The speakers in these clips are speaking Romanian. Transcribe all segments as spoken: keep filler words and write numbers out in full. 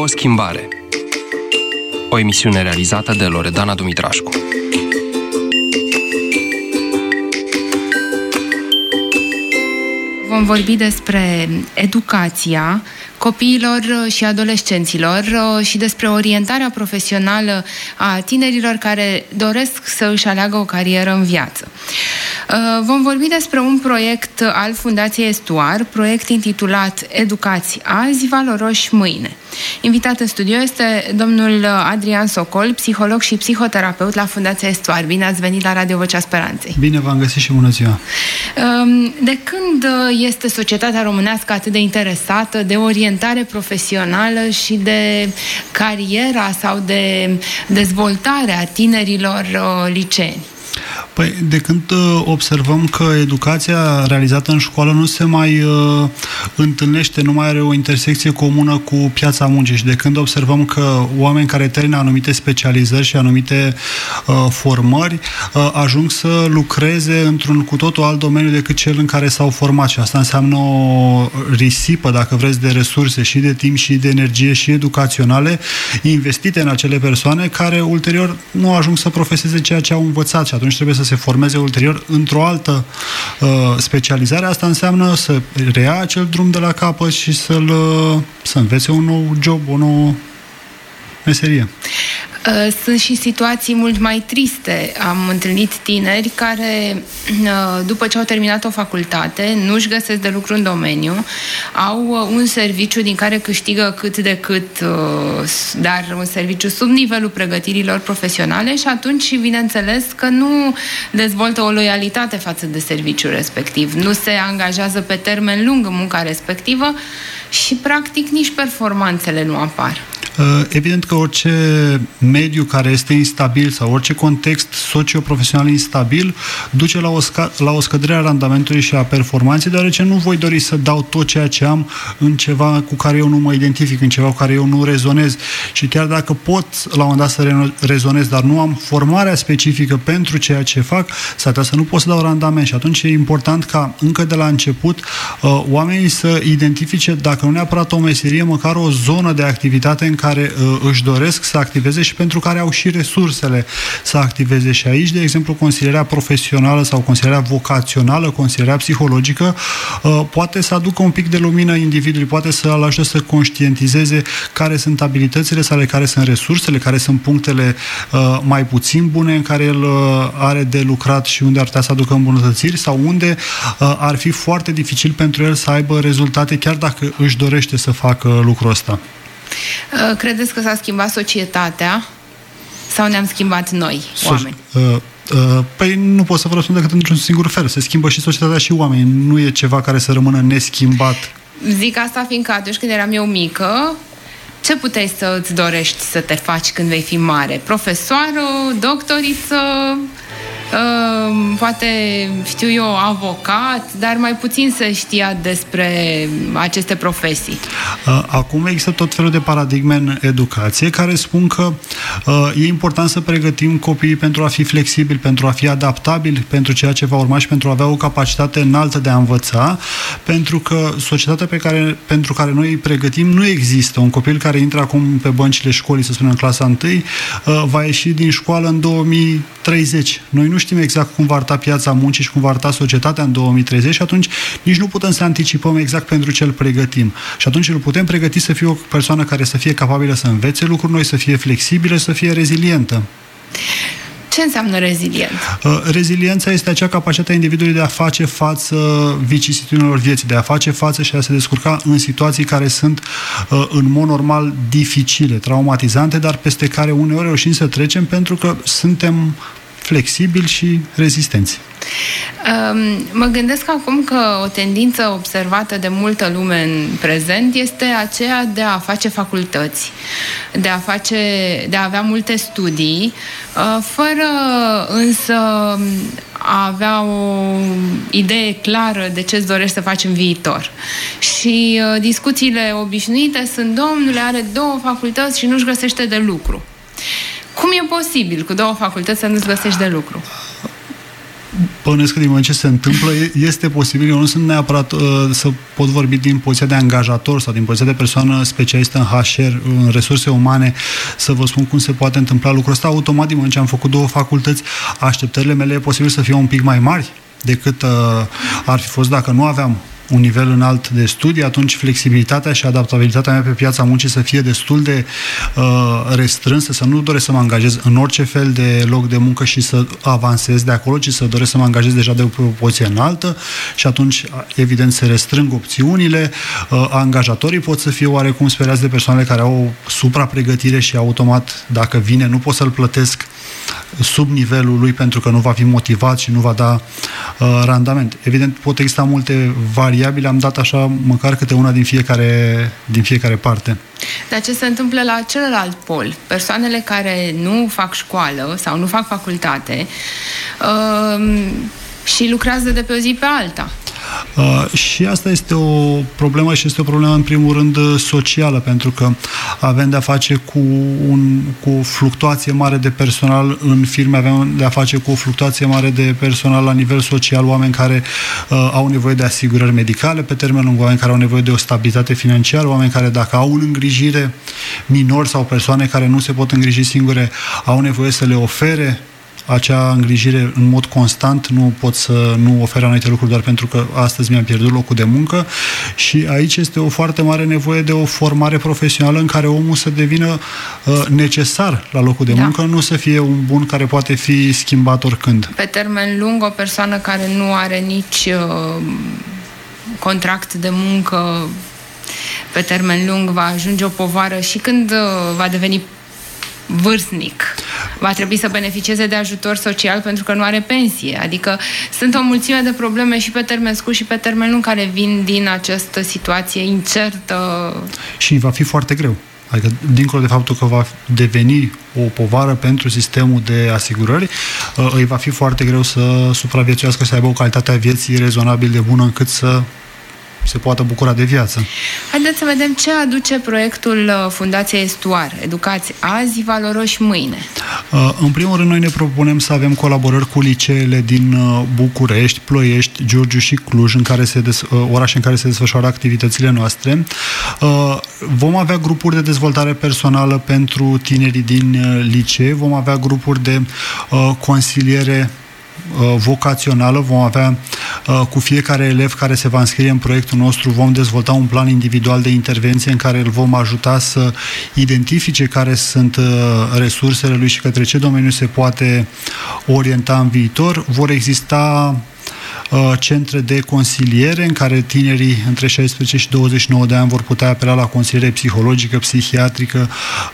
O schimbare. O emisiune realizată de Loredana Dumitrașcu. Vom vorbi despre educația copiilor și adolescenților și despre orientarea profesională a tinerilor care doresc să își aleagă o carieră în viață. Vom vorbi despre un proiect al Fundației Estuar, proiect intitulat Educați azi, valoroși mâine. Invitat în studio este domnul Adrian Socol, psiholog și psihoterapeut la Fundația Estuar. Bine ați venit la Radio Vocea Speranței. Bine v-am găsit și bună ziua! De când este societatea românească atât de interesată de orientare profesională și de cariera sau de dezvoltarea tinerilor liceeni? Păi, de când observăm că educația realizată în școală nu se mai uh, întâlnește, nu mai are o intersecție comună cu piața muncii și de când observăm că oameni care termină anumite specializări și anumite uh, formări uh, ajung să lucreze într-un cu totul alt domeniu decât cel în care s-au format și asta înseamnă o risipă, dacă vreți, de resurse și de timp și de energie și educaționale investite în acele persoane care ulterior nu ajung să profeseze ceea ce au învățat și atunci trebuie să se formeze ulterior într-o altă uh, specializare. Asta înseamnă să reia acel drum de la capăt și să-l, uh, să învețe un nou job, o nouă meserie. Sunt și situații mult mai triste. Am întâlnit tineri care, după ce au terminat o facultate, nu-și găsesc de lucru în domeniu, au un serviciu din care câștigă cât de cât, dar un serviciu sub nivelul pregătirilor profesionale și atunci, bineînțeles, că nu dezvoltă o loialitate față de serviciul respectiv. Nu se angajează pe termen lung în munca respectivă și, practic, nici performanțele nu apar. Evident că orice mediu care este instabil sau orice context socio-profesional instabil duce la o, sca- la o scădere a randamentului și a performanței, deoarece nu voi dori să dau tot ceea ce am în ceva cu care eu nu mă identific, în ceva cu care eu nu rezonez. Și chiar dacă pot la un moment dat să re- rezonez, dar nu am formarea specifică pentru ceea ce fac, s-ar putea să nu pot să dau randament. Și atunci e important ca încă de la început uh, oamenii să identifice, dacă nu neapărat o meserie, măcar o zonă de activitate în care uh, își doresc să activeze și pentru care au și resursele să activeze. Și aici, de exemplu, consilierea profesională sau consilierea vocațională, consilierea psihologică, uh, poate să aducă un pic de lumină individului, poate să-l ajute să conștientizeze care sunt abilitățile sale, care sunt resursele, care sunt punctele uh, mai puțin bune în care el uh, are de lucrat și unde ar putea să aducă îmbunătățiri sau unde uh, ar fi foarte dificil pentru el să aibă rezultate, chiar dacă își dorește să facă lucrul ăsta. Credeți că s-a schimbat societatea sau ne-am schimbat noi, oameni? So- uh, uh, păi nu pot să vă răspund decât într-un singur fel. Se schimbă și societatea și oamenii. Nu e ceva care să rămână neschimbat. Zic asta fiindcă atunci când eram eu mică, ce puteai să îți dorești să te faci când vei fi mare? Profesoară, doctoriță, uh, poate, știu eu, avocat, dar mai puțin se știa despre aceste profesii. Acum există tot felul de paradigme în educație care spun că uh, e important să pregătim copiii pentru a fi flexibili, pentru a fi adaptabili pentru ceea ce va urma și pentru a avea o capacitate înaltă de a învăța, pentru că societatea pe care, pentru care noi îi pregătim nu există. Un copil care intră acum pe băncile școlii, să spunem în clasa întâi, uh, va ieși din școală în două mii treizeci. Noi nu știm exact cum va arăta piața muncii și cum va arăta societatea în două mii treizeci și atunci nici nu putem să anticipăm exact pentru ce îl pregătim. Și atunci îl putem pregăti să fie o persoană care să fie capabilă să învețe lucruri noi, să fie flexibilă, să fie rezilientă. Ce înseamnă rezilient? Reziliența este acea capacitate a individului de a face față vicisitudinilor vieții, de a face față și a se descurca în situații care sunt în mod normal dificile, traumatizante, dar peste care uneori reușim să trecem pentru că suntem flexibili și rezistenți. Mă gândesc acum că o tendință observată de multă lume în prezent este aceea de a face facultăți, de a, face, de a avea multe studii, fără însă a avea o idee clară de ce îți dorești să faci în viitor. Și discuțiile obișnuite sunt: domnule, are două facultăți și nu-și găsește de lucru. Cum e posibil cu două facultăți să nu-ți găsești de lucru? Bănuiesc că din moment ce se întâmplă, este posibil. Eu nu sunt neapărat uh, să pot vorbi din poziția de angajator sau din poziția de persoană specialistă în H R, în resurse umane, să vă spun cum se poate întâmpla lucrul ăsta. Automat, din moment ce am făcut două facultăți, așteptările mele e posibil să fie un pic mai mari decât uh, ar fi fost dacă nu aveam un nivel înalt de studii, atunci flexibilitatea și adaptabilitatea mea pe piața muncii să fie destul de uh, restrânsă, să nu doresc să mă angajez în orice fel de loc de muncă și să avansez de acolo, ci să doresc să mă angajez deja de o poziție înaltă și atunci, evident, se restrâng opțiunile. Uh, angajatorii pot să fie oarecum speriați de persoanele care au suprapregătire și automat, dacă vine, nu pot să-l plătesc sub nivelul lui pentru că nu va fi motivat și nu va da uh, randament. Evident, pot exista multe variabile, am dat așa măcar câte una din fiecare, din fiecare parte. Dar ce se întâmplă la celălalt pol? Persoanele care nu fac școală sau nu fac facultate uh, și lucrează de pe o zi pe alta. Uh, și asta este o problemă și este o problemă în primul rând socială, pentru că avem de-a face cu, un, cu o fluctuație mare de personal în firme, avem de-a face cu o fluctuație mare de personal la nivel social, oameni care uh, au nevoie de asigurări medicale pe termen lung, oameni care au nevoie de o stabilitate financiară, oameni care dacă au în îngrijire minori sau persoane care nu se pot îngriji singure, au nevoie să le ofere acea îngrijire în mod constant, nu pot să nu ofer anumite lucruri doar pentru că astăzi mi-am pierdut locul de muncă și aici este o foarte mare nevoie de o formare profesională în care omul să devină uh, necesar la locul de da. muncă, nu să fie un bun care poate fi schimbat oricând. Pe termen lung, o persoană care nu are nici uh, contract de muncă pe termen lung va ajunge o povară și când uh, va deveni vârstnic. Va trebui să beneficieze de ajutor social pentru că nu are pensie. Adică sunt o mulțime de probleme și pe termen scurt și pe termen lung care vin din această situație incertă. Și va fi foarte greu. Adică, dincolo de faptul că va deveni o povară pentru sistemul de asigurări, îi va fi foarte greu să supraviețuiască, să aibă o calitate a vieții rezonabil de bună încât să se poată bucura de viață. Haideți să vedem ce aduce proiectul Fundației Estuar. Educați azi, valoroși mâine. În primul rând, noi ne propunem să avem colaborări cu liceele din București, Ploiești, Giurgiu și Cluj, în care se des, orașe în care se desfășoară activitățile noastre. Vom avea grupuri de dezvoltare personală pentru tinerii din licee, vom avea grupuri de consiliere vocațională, vom avea cu fiecare elev care se va înscrie în proiectul nostru, vom dezvolta un plan individual de intervenție în care îl vom ajuta să identifice care sunt resursele lui și către ce domeniu se poate orienta în viitor. Vor exista centre de consiliere în care tinerii între șaisprezece și douăzeci și nouă de ani vor putea apela la consiliere psihologică, psihiatrică,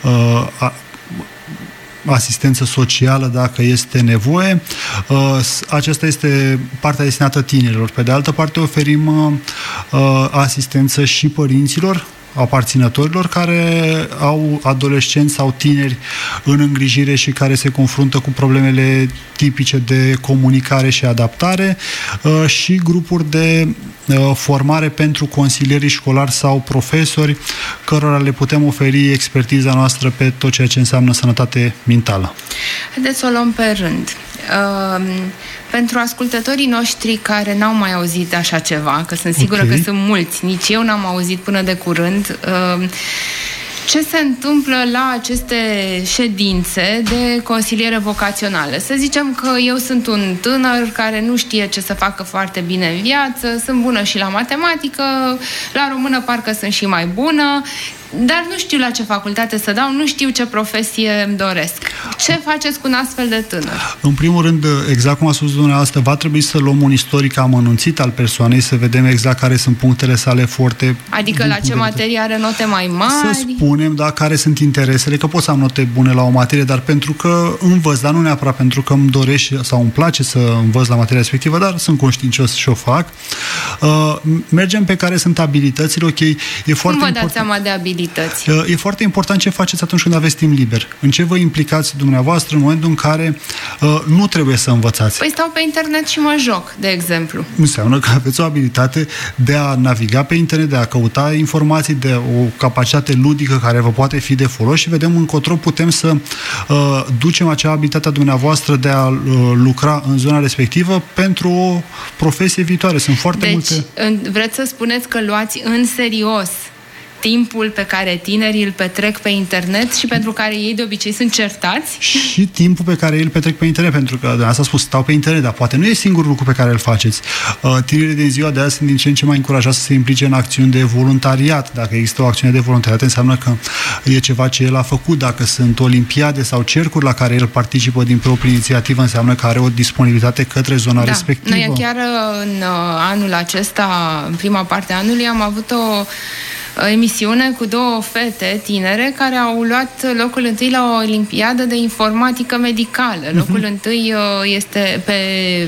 asistență socială dacă este nevoie. Aceasta este partea destinată tinerilor. Pe de altă parte, oferim asistență și părinților, aparținătorilor care au adolescenți sau tineri în îngrijire și care se confruntă cu problemele tipice de comunicare și adaptare și grupuri de formare pentru consilierii școlari sau profesori cărora le putem oferi expertiza noastră pe tot ceea ce înseamnă sănătate mentală. Haideți să o luăm pe rând. Uh, pentru ascultătorii noștri care n-au mai auzit așa ceva, că sunt sigură okay. că sunt mulți, nici eu n-am auzit până de curând, uh, ce se întâmplă la aceste ședințe de consiliere vocațională? Să zicem că eu sunt un tânăr care nu știe ce să facă foarte bine în viață, sunt bună și la matematică, la română parcă sunt și mai bună, dar nu știu la ce facultate să dau, nu știu ce profesie îmi doresc. Ce faceți cu un astfel de tânăr? În primul rând, exact cum a spus dumneavoastră, va trebui să luăm un istoric amănunțit al persoanei, să vedem exact care sunt punctele sale forte. Adică la ce materie are note mai mari? Să spunem, da, care sunt interesele, că pot să am note bune la o materie, dar pentru că învăț, dar nu neapărat pentru că îmi dorește sau îmi place să învăț la materia respectivă, dar sunt conștiincios și o fac. Uh, mergem pe care sunt abilitățile, ok, e foarte Cum vă dați important. seama de abilități? abilități. E foarte important ce faceți atunci când aveți timp liber. În ce vă implicați dumneavoastră în momentul în care uh, nu trebuie să învățați? Păi stau pe internet și mă joc, de exemplu. Înseamnă că aveți o abilitate de a naviga pe internet, de a căuta informații, de o capacitate ludică care vă poate fi de folos și vedem încotro putem să uh, ducem acea abilitate a dumneavoastră de a uh, lucra în zona respectivă pentru o profesie viitoare. Sunt foarte deci, multe... vreți să spuneți că luați în serios timpul pe care tinerii îl petrec pe internet și pentru care ei de obicei sunt certați? Și timpul pe care ei îl petrec pe internet, pentru că de asta a spus, stau pe internet, dar poate nu e singurul lucru pe care îl faceți. Tinerii din ziua de azi sunt din ce în ce mai încurajați să se implice în acțiuni de voluntariat. Dacă există o acțiune de voluntariat, înseamnă că e ceva ce el a făcut. Dacă sunt olimpiade sau cercuri la care el participă din proprie inițiativă, înseamnă că are o disponibilitate către zona da. respectivă. Noi chiar în anul acesta, în prima parte a anului, am avut o emisiune cu două fete tinere care au luat locul întâi la o olimpiadă de informatică medicală. Locul uh-huh. întâi este pe,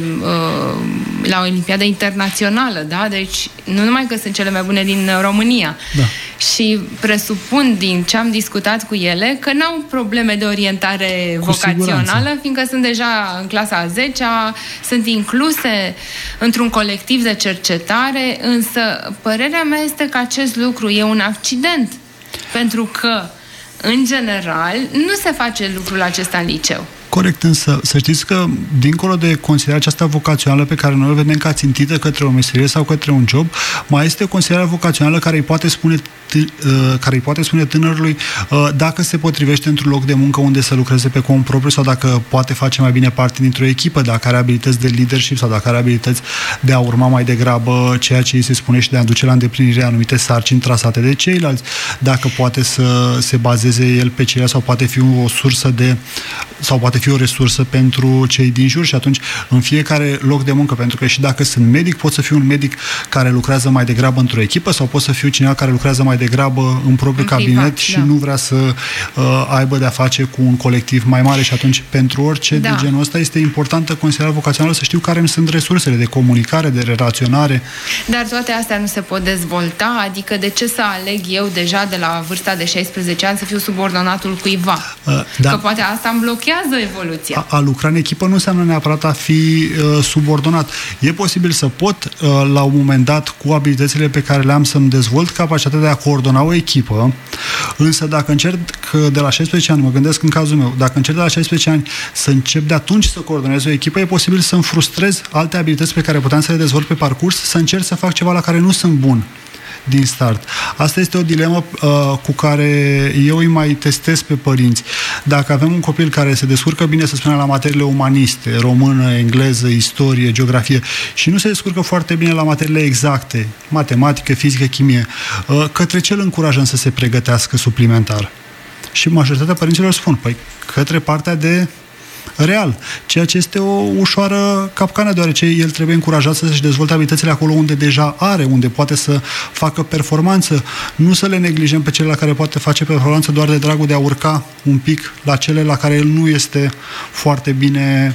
la o olimpiadă internațională, da? Deci nu numai că sunt cele mai bune din România. Da. Și presupun din ce am discutat cu ele că n-au probleme de orientare cu vocațională, siguranță. Fiindcă sunt deja în clasa a zecea, sunt incluse într-un colectiv de cercetare, însă părerea mea este că acest lucru e un accident, pentru că, în general, nu se face lucrul acesta în liceu. Corect, însă să știți că, dincolo de considerarea aceasta vocațională pe care noi o vedem ca țintită către o meserie sau către un job, mai este o considerare vocațională care îi poate spune, care îi poate spune tânărului dacă se potrivește într-un loc de muncă unde să lucreze pe cont propriu sau dacă poate face mai bine parte dintr-o echipă, dacă are abilități de leadership sau dacă are abilități de a urma mai degrabă ceea ce îi se spune și de a duce la îndeplinire anumite sarcini trasate de ceilalți, dacă poate să se bazeze el pe ceilalți sau poate fi o sursă de sau poate fi o resursă pentru cei din jur și atunci în fiecare loc de muncă, pentru că și dacă sunt medic, pot să fiu un medic care lucrează mai degrabă într-o echipă sau pot să fiu cineva care lucrează mai degrabă în propriul în cabinet privat, și da. nu vrea să uh, aibă de-a face cu un colectiv mai mare și atunci pentru orice da. de genul ăsta este importantă considerarea vocațională să știu care îmi sunt resursele de comunicare, de relaționare. Dar toate astea nu se pot dezvolta, adică de ce să aleg eu deja de la vârsta de șaisprezece ani să fiu subordonatul cuiva? Uh, da. Că poate asta îmi blochează evoluția. A, a lucra în echipă nu înseamnă neapărat a fi uh, subordonat. E posibil să pot, uh, la un moment dat, cu abilitățile pe care le am, să-mi dezvolt capacitatea de a coordona o echipă, însă dacă încerc de la șaisprezece ani, mă gândesc în cazul meu, dacă încerc de la șaisprezece ani să încep de atunci să coordonez o echipă, e posibil să-mi frustrez alte abilități pe care puteam să le dezvolt pe parcurs, să încerc să fac ceva la care nu sunt bun din start. Asta este o dilemă uh, cu care eu îi mai testez pe părinți. Dacă avem un copil care se descurcă bine, să spunem, la materiile umaniste, română, engleză, istorie, geografie, și nu se descurcă foarte bine la materiile exacte, matematică, fizică, chimie, uh, către ce îl încurajăm să se pregătească suplimentar? Și majoritatea părinților spun, păi, către partea de real, ceea ce este o ușoară capcană, deoarece el trebuie încurajat să-și dezvolte abilitățile acolo unde deja are, unde poate să facă performanță, nu să le neglijăm pe cele la care poate face performanță doar de dragul de a urca un pic la cele la care el nu este foarte bine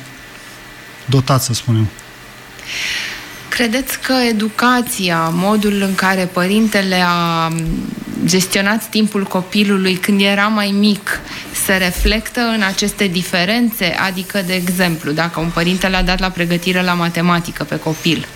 dotat, să spunem. Credeți că educația, modul în care părintele a gestionat timpul copilului când era mai mic, se reflectă în aceste diferențe? Adică, de exemplu, dacă un părinte l-a dat la pregătire la matematică pe copil,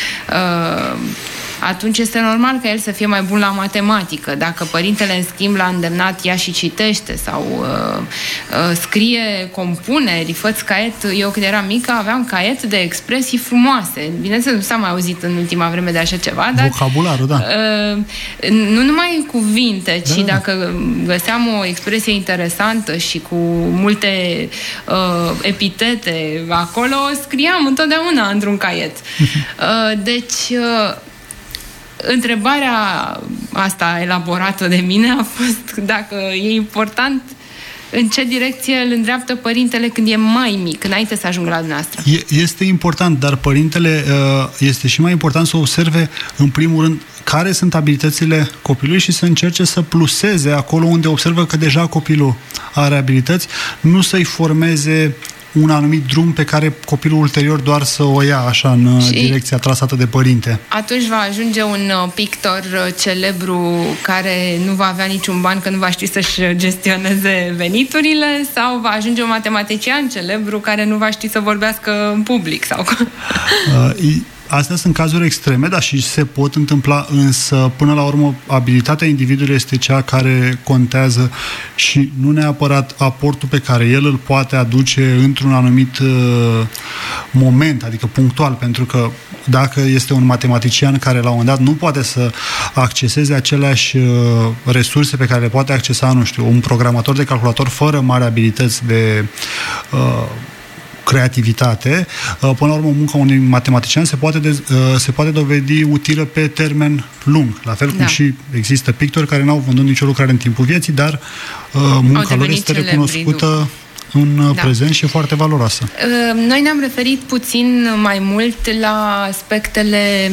uh, atunci este normal ca el să fie mai bun la matematică. Dacă părintele, în schimb, l-a îndemnat, ia și citește sau uh, uh, scrie compuneri, fă-ți caiet. Eu, când eram mică, aveam caiet de expresii frumoase. Bineînțeles, nu s-a mai auzit în ultima vreme de așa ceva, dar vocabularul, da. Uh, nu numai cuvinte, ci da, da. dacă găseam o expresie interesantă și cu multe uh, epitete acolo, scriam întotdeauna într-un caiet. Uh, deci... Uh, Întrebarea asta elaborată de mine a fost dacă e important în ce direcție îl îndreaptă părintele când e mai mic, înainte să ajungă la dumneavoastră. Este important, dar părintele este și mai important să observe, în primul rând, care sunt abilitățile copilului și să încerce să pluseze acolo unde observă că deja copilul are abilități, nu să-i formeze un anumit drum pe care copilul ulterior doar să o ia așa în și direcția trasată de părinte. Atunci va ajunge un pictor celebru care nu va avea niciun ban, că nu va ști să-și gestioneze veniturile, sau va ajunge un matematician celebru care nu va ști să vorbească în public? Sau... Uh, Astea sunt cazuri extreme, dar și se pot întâmpla, însă până la urmă abilitatea individului este cea care contează și nu neapărat aportul pe care el îl poate aduce într-un anumit uh, moment, adică punctual, pentru că dacă este un matematician care la un moment dat nu poate să acceseze aceleași uh, resurse pe care le poate accesa, nu știu, un programator de calculator fără mari abilități de uh, creativitate, până la urmă munca unui matematician se poate, de, se poate dovedi utilă pe termen lung. La fel cum da. și există pictori care n-au vândut nicio lucrare în timpul vieții, dar munca lor este recunoscută în da. prezent și e foarte valoroasă. Noi ne-am referit puțin mai mult la aspectele,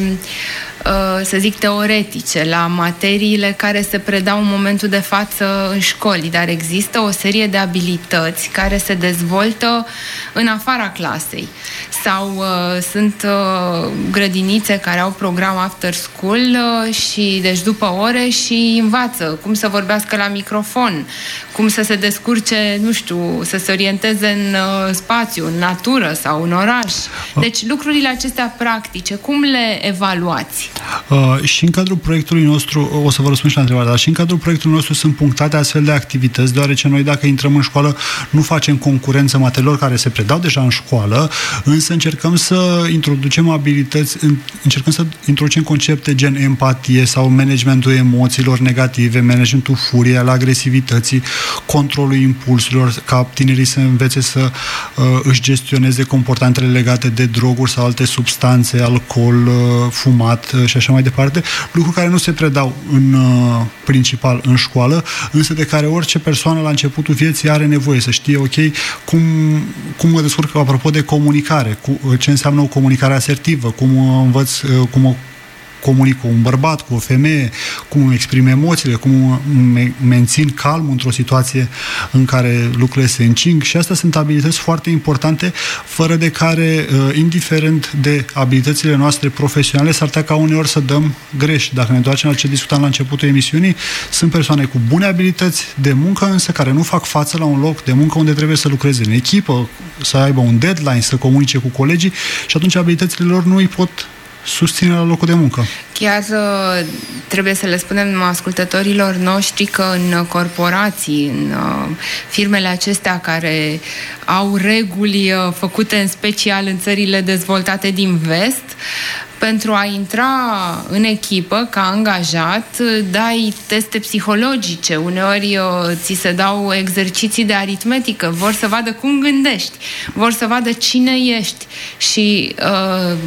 să zic, teoretice, la materiile care se predau în momentul de față în școli, dar există o serie de abilități care se dezvoltă în afara clasei. Sau uh, sunt uh, grădinițe care au program after school uh, și deci după ore și învață cum să vorbească la microfon, cum să se descurce, nu știu, să se orienteze în uh, spațiu, în natură sau în oraș. Deci lucrurile acestea practice, cum le evaluați? Uh, și în cadrul proiectului nostru, o să vă răspund și la întrebare, dar și în cadrul proiectului nostru sunt punctate astfel de activități, deoarece noi dacă intrăm în școală nu facem concurență materiilor care se predau deja în școală, însă încercăm să introducem abilități, încercăm să introducem concepte gen empatie sau managementul emoțiilor negative, managementul furiei, al agresivității, controlul impulsurilor, ca tinerii să învețe să uh, își gestioneze comportamentele legate de droguri sau alte substanțe, alcool, uh, fumat uh, și așa mai departe, lucruri care nu se predau în uh, principal în școală, însă de care orice persoană la începutul vieții are nevoie să știe, ok, cum, cum mă descurc apropo de comunicare, cu, ce înseamnă o comunicare asertivă, cum învăț, cum o comunic cu un bărbat, cu o femeie, cum îmi exprim emoțiile, cum îmi mențin calm într-o situație în care lucrurile se încing, și astea sunt abilități foarte importante, fără de care, indiferent de abilitățile noastre profesionale, s-ar putea ca uneori să dăm greș. Dacă ne întoarcem la ce discutam la începutul emisiunii, sunt persoane cu bune abilități de muncă, însă care nu fac față la un loc de muncă unde trebuie să lucreze în echipă, să aibă un deadline, să comunice cu colegii, și atunci abilitățile lor nu îi pot susține la locul de muncă. Chiar trebuie să le spunem ascultătorilor noștri că în corporații, în firmele acestea care au reguli făcute în special în țările dezvoltate din vest, pentru a intra în echipă ca angajat, dai teste psihologice, uneori ți se dau exerciții de aritmetică, vor să vadă cum gândești, vor să vadă cine ești și uh,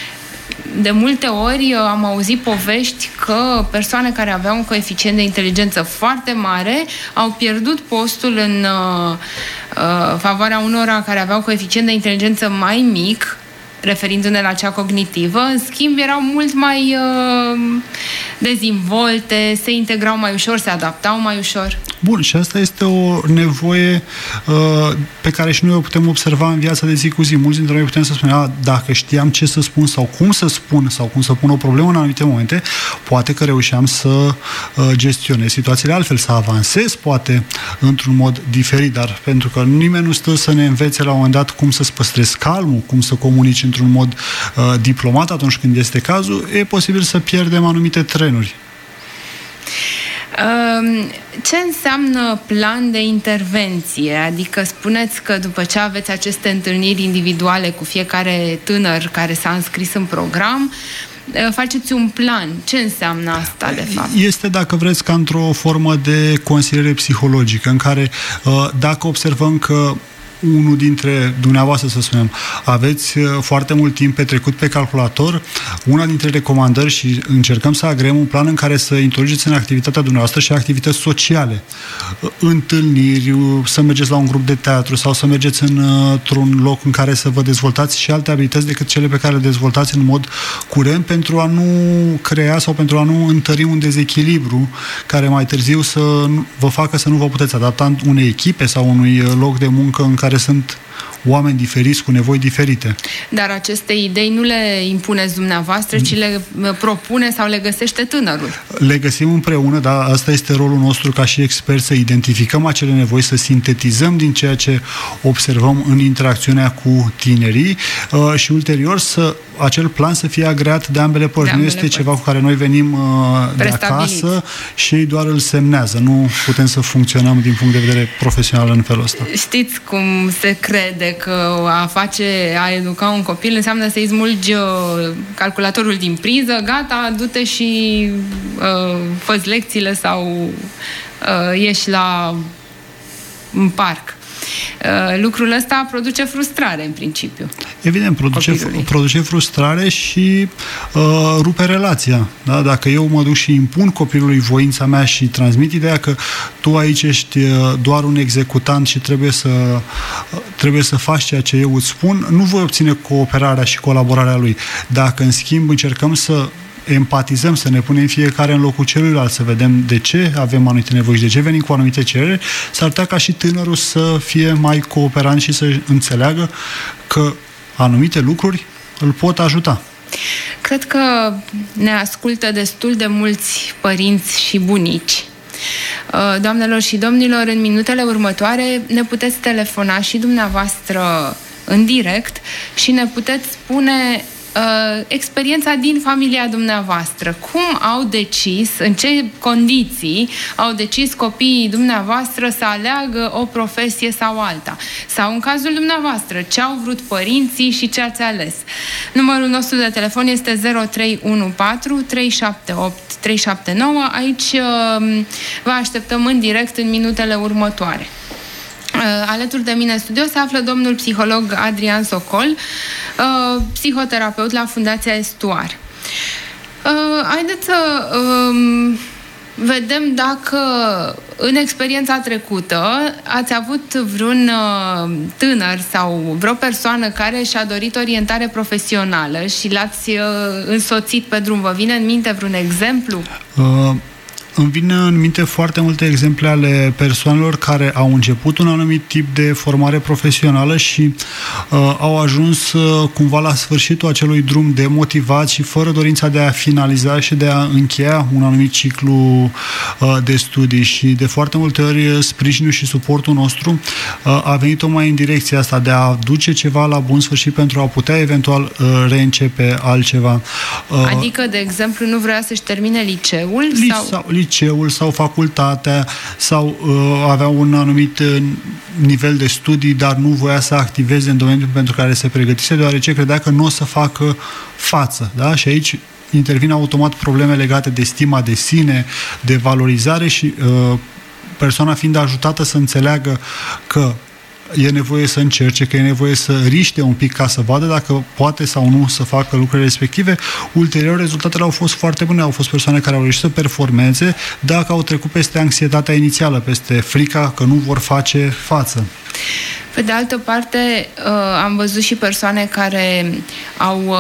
de multe ori am auzit povești că persoane care aveau un coeficient de inteligență foarte mare au pierdut postul în uh, uh, favoarea unora care aveau coeficient de inteligență mai mic, referindu-ne la cea cognitivă. În schimb, erau mult mai uh, dezvolte, se integrau mai ușor, se adaptau mai ușor. Bun, și asta este o nevoie uh, pe care și noi o putem observa în viața de zi cu zi. Mulți dintre noi putem să spunem, a, dacă știam ce să spun sau cum să spun sau cum să pun o problemă în anumite momente, poate că reușeam să uh, gestionez situațiile altfel, să avansez poate într-un mod diferit, dar pentru că nimeni nu stă să ne învețe la un moment dat cum să-ți păstrezi calmul, cum să comunici într-un mod uh, diplomat atunci când este cazul, e posibil să pierdem anumite trenuri. Ce înseamnă plan de intervenție? Adică spuneți că după ce aveți aceste întâlniri individuale cu fiecare tânăr care s-a înscris în program, faceți un plan. Ce înseamnă asta, de fapt? Este, dacă vreți, ca într-o formă de consiliere psihologică, în care, dacă observăm că unul dintre dumneavoastră, să spunem, aveți foarte mult timp petrecut pe calculator, una dintre recomandări, și încercăm să agreăm un plan în care să introduceți în activitatea dumneavoastră și activități sociale. Întâlniri, să mergeți la un grup de teatru sau să mergeți într-un loc în care să vă dezvoltați și alte abilități decât cele pe care le dezvoltați în mod curent, pentru a nu crea sau pentru a nu întări un dezechilibru care mai târziu să vă facă să nu vă puteți adapta unei echipe sau unui loc de muncă în care sunt oameni diferiți cu nevoi diferite. Dar aceste idei nu le impuneți dumneavoastră, ci le propune sau le găsește tânărul. Le găsim împreună, dar asta este rolul nostru ca și expert, să identificăm acele nevoi, să sintetizăm din ceea ce observăm în interacțiunea cu tinerii uh, și ulterior să acel plan să fie agreat de ambele părți. Nu este ceva cu care noi venim uh, de acasă și ei doar îl semnează. Nu putem să funcționăm din punct de vedere profesional în felul ăsta. Știți cum se crede că a face, a educa un copil înseamnă să-i smulgi calculatorul din priză, gata, du-te și uh, fă-ți lecțiile sau uh, ieși la în parc. Lucrul ăsta produce frustrare, în principiu. Evident, produce, produce frustrare și uh, rupe relația. Da? Dacă eu mă duc și impun copilului voința mea și transmit ideea că tu aici ești doar un executant și trebuie să, trebuie să faci ceea ce eu îți spun, nu voi obține cooperarea și colaborarea lui. Dacă, în schimb, încercăm să empatizăm, să ne punem fiecare în locul celuilalt, să vedem de ce avem anumite nevoi și de ce venim cu anumite cereri, s-ar putea ca și tânărul să fie mai cooperant și să înțeleagă că anumite lucruri îl pot ajuta. Cred că ne ascultă destul de mulți părinți și bunici. Doamnelor și domnilor, în minutele următoare ne puteți telefona și dumneavoastră în direct și ne puteți spune Uh, experiența din familia dumneavoastră. Cum au decis, în ce condiții au decis copiii dumneavoastră să aleagă o profesie sau alta? Sau, în cazul dumneavoastră, ce au vrut părinții și ce ați ales? Numărul nostru de telefon este zero trei unu patru trei șapte opt trei șapte nouă. Aici uh, vă așteptăm în direct în minutele următoare. Alături de mine în studio se află domnul psiholog Adrian Socol, psihoterapeut la Fundația Estuar. Haideți să vedem dacă în experiența trecută ați avut vreun tânăr sau vreo persoană care și-a dorit orientare profesională și l-ați însoțit pe drum. Vă vine în minte vreun exemplu? Uh... Îmi vine în minte foarte multe exemple ale persoanelor care au început un anumit tip de formare profesională și uh, au ajuns uh, cumva la sfârșitul acelui drum demotivați și fără dorința de a finaliza și de a încheia un anumit ciclu uh, de studii. Și de foarte multe ori sprijinul și suportul nostru uh, a venit tocmai în direcția asta de a duce ceva la bun sfârșit pentru a putea eventual uh, reîncepe altceva. Uh, adică, de exemplu, nu vrea să-și termine liceul? Li- sau... sau liceul sau facultatea sau uh, avea un anumit uh, nivel de studii, dar nu voia să activeze în domeniul pentru care se pregătise, deoarece credea că nu o să facă față. Da? Și aici intervin automat probleme legate de stima de sine, de valorizare și uh, persoana fiind ajutată să înțeleagă că e nevoie să încerce, că e nevoie să riște un pic ca să vadă dacă poate sau nu să facă lucrurile respective. Ulterior, rezultatele au fost foarte bune. Au fost persoane care au reușit să performeze dacă au trecut peste anxietatea inițială, peste frica că nu vor face față. Pe de altă parte, am văzut și persoane care au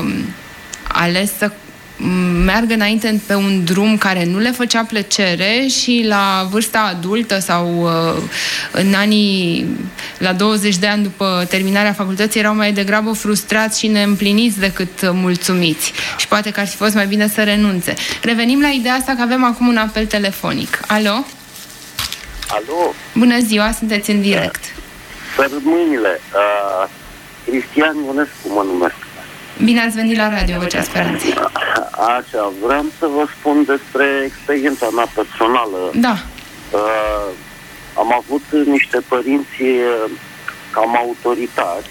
ales să meargă înainte pe un drum care nu le făcea plăcere și la vârsta adultă sau în anii, la douăzeci de ani după terminarea facultății, erau mai degrabă frustrați și neîmpliniți decât mulțumiți. Și poate că ar fi fost mai bine să renunțe. Revenim la ideea asta că avem acum un apel telefonic. Alo? Alo? Bună ziua, sunteți în direct. Sărut mâinile. Uh, Cristian Ionescu mă numesc. Bine ați venit la radio, Vocea Speranței. Așa, vreau să vă spun despre experiența mea personală. Da. Uh, am avut niște părinți cam autoritari